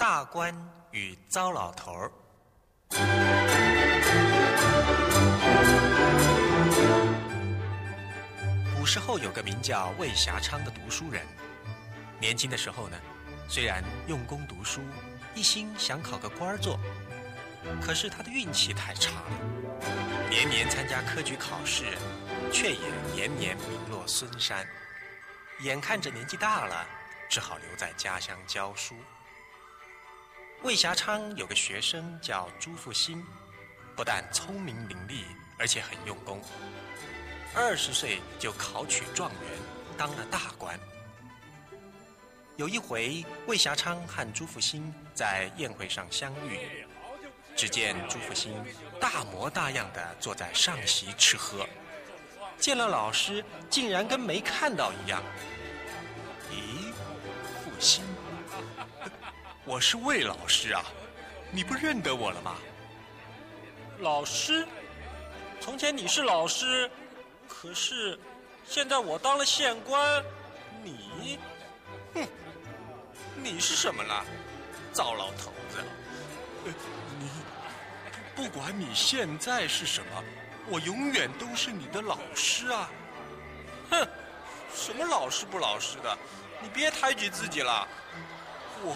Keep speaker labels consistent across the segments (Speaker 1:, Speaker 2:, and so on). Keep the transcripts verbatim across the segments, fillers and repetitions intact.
Speaker 1: 大官与糟老头儿。古时候有个名叫魏霞昌的读书人，年轻的时候呢，虽然用功读书，一心想考个官做，可是他的运气太差了，年年参加科举考试，却也年年名落孙山。眼看着年纪大了，只好留在家乡教书。魏霞昌有个学生叫朱复兴，不但聪明伶俐，而且很用功。二十岁就考取状元，当了大官。有一回，魏霞昌和朱复兴在宴会上相遇，只见朱复兴大模大样地坐在上席吃喝，见了老师竟然跟没看到一样。咦，复兴，我是魏老师啊，你不认得我了吗？
Speaker 2: 老师？从前你是老师，可是现在我当了县官，你，
Speaker 1: 哼，你是什么了？糟老头子！
Speaker 2: 呃，你，不管你现在是什么，我永远都是你的老师啊！
Speaker 1: 哼，什么老师不老师的，你别抬举自己了。
Speaker 2: 我，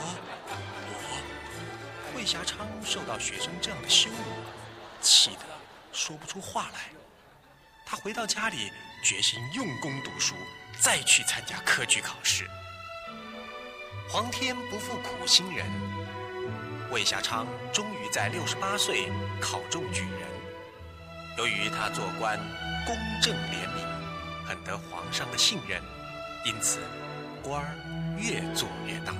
Speaker 2: 我，
Speaker 1: 魏霞昌受到学生这样的羞辱，气得说不出话来。他回到家里，决心用功读书，再去参加科举考试。皇天不负苦心人，魏霞昌终于在六十八岁考中举人。由于他做官公正廉明，很得皇上的信任，因此官儿越做越大。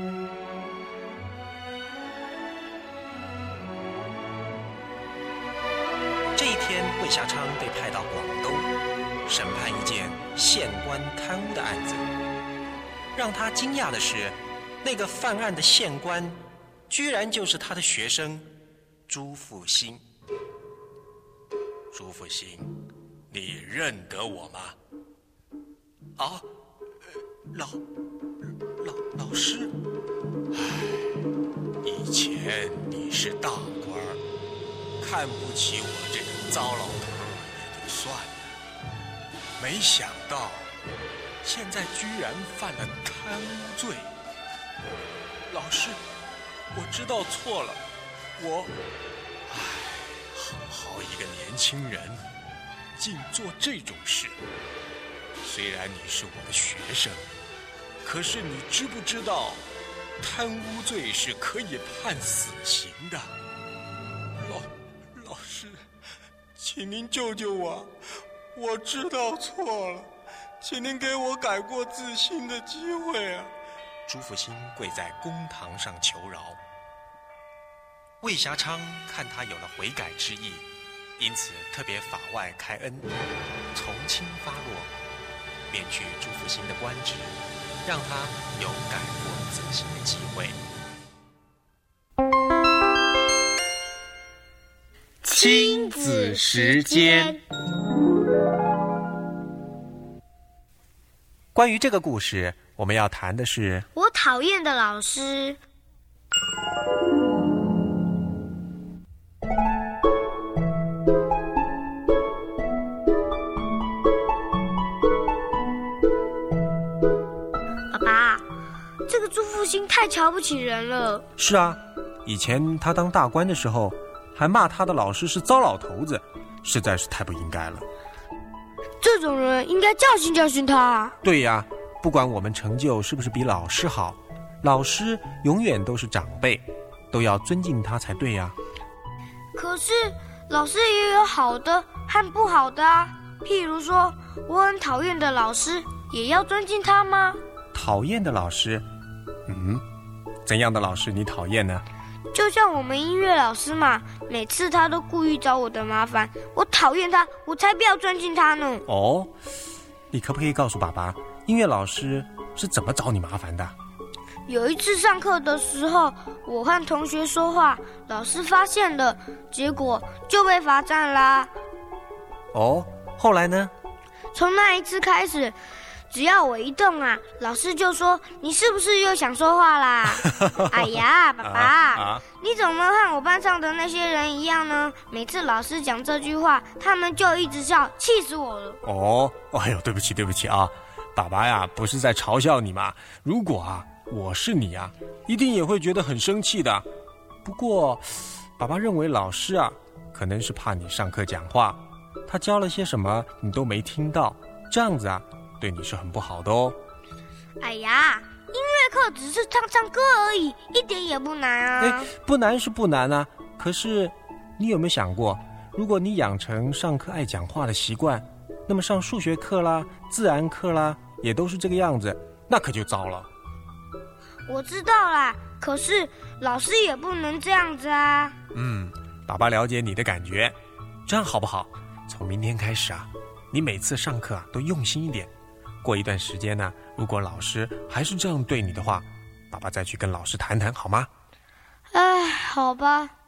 Speaker 1: 这一天，魏霞昌被派到广东审判一件县官贪污的案子。让他惊讶的是，那个犯案的县官居然就是他的学生朱复兴。
Speaker 2: 朱复兴，你认得我吗？
Speaker 1: 啊，老老老师。
Speaker 2: 唉，以前你是大官，看不起我这个糟老头也就算了，没想到现在居然犯了贪污罪。
Speaker 1: 老师，我知道错了，我……
Speaker 2: 唉，好好一个年轻人，竟做这种事。虽然你是我的学生，可是你知不知道，贪污罪是可以判死刑的。
Speaker 1: 老老师，请您救救我，我知道错了，请您给我改过自新的机会啊！朱复兴跪在公堂上求饶。魏霞昌看他有了悔改之意，因此特别法外开恩，从轻发落，免去朱复兴的官职，让他有改过自新的机会。
Speaker 3: 亲子时间。
Speaker 1: 关于这个故事，我们要谈的是
Speaker 4: 我讨厌的老师。爸爸，这个朱复兴太瞧不起人了。
Speaker 1: 是啊，以前他当大官的时候，还骂他的老师是糟老头子，实在是太不应该了。
Speaker 4: 这种人应该教训教训他。
Speaker 1: 对呀，不管我们成就是不是比老师好，老师永远都是长辈，都要尊敬他才对呀。
Speaker 4: 可是老师也有好的和不好的啊，譬如说我很讨厌的老师，也要尊敬他吗？
Speaker 1: 讨厌的老师？嗯，怎样的老师你讨厌呢？
Speaker 4: 就像我们音乐老师嘛，每次他都故意找我的麻烦，我讨厌他，我才不要尊敬他呢。
Speaker 1: 哦，你可不可以告诉爸爸，音乐老师是怎么找你麻烦的？
Speaker 4: 有一次上课的时候，我和同学说话，老师发现了，结果就被罚站啦。
Speaker 1: 哦，后来呢？
Speaker 4: 从那一次开始， 只要我一动啊，老师就说你是不是又想说话啦？哎呀，爸爸，啊啊、你怎么和我班上的那些人一样呢？每次老师讲这句话，他们就一直笑，气死我了。
Speaker 2: 哦，哎呦，对不起，对不起啊，爸爸呀，不是在嘲笑你嘛。如果啊，我是你啊，一定也会觉得很生气的。不过，爸爸认为老师啊，可能是怕你上课讲话，他教了些什么你都没听到，这样子啊。对你是很不好的哦。
Speaker 4: 哎呀，音乐课只是唱唱歌而已，一点也不难啊。
Speaker 2: 哎，不难是不难啊，可是你有没有想过，如果你养成上课爱讲话的习惯，那么上数学课啦、自然课啦，也都是这个样子，那可就糟了。
Speaker 4: 我知道啦，可是老师也不能这样子啊。
Speaker 2: 嗯，爸爸了解你的感觉，这样好不好？从明天开始啊，你每次上课啊都用心一点。过一段时间呢，如果老师还是这样对你的话，爸爸再去跟老师谈谈好吗？
Speaker 4: 哎，好吧。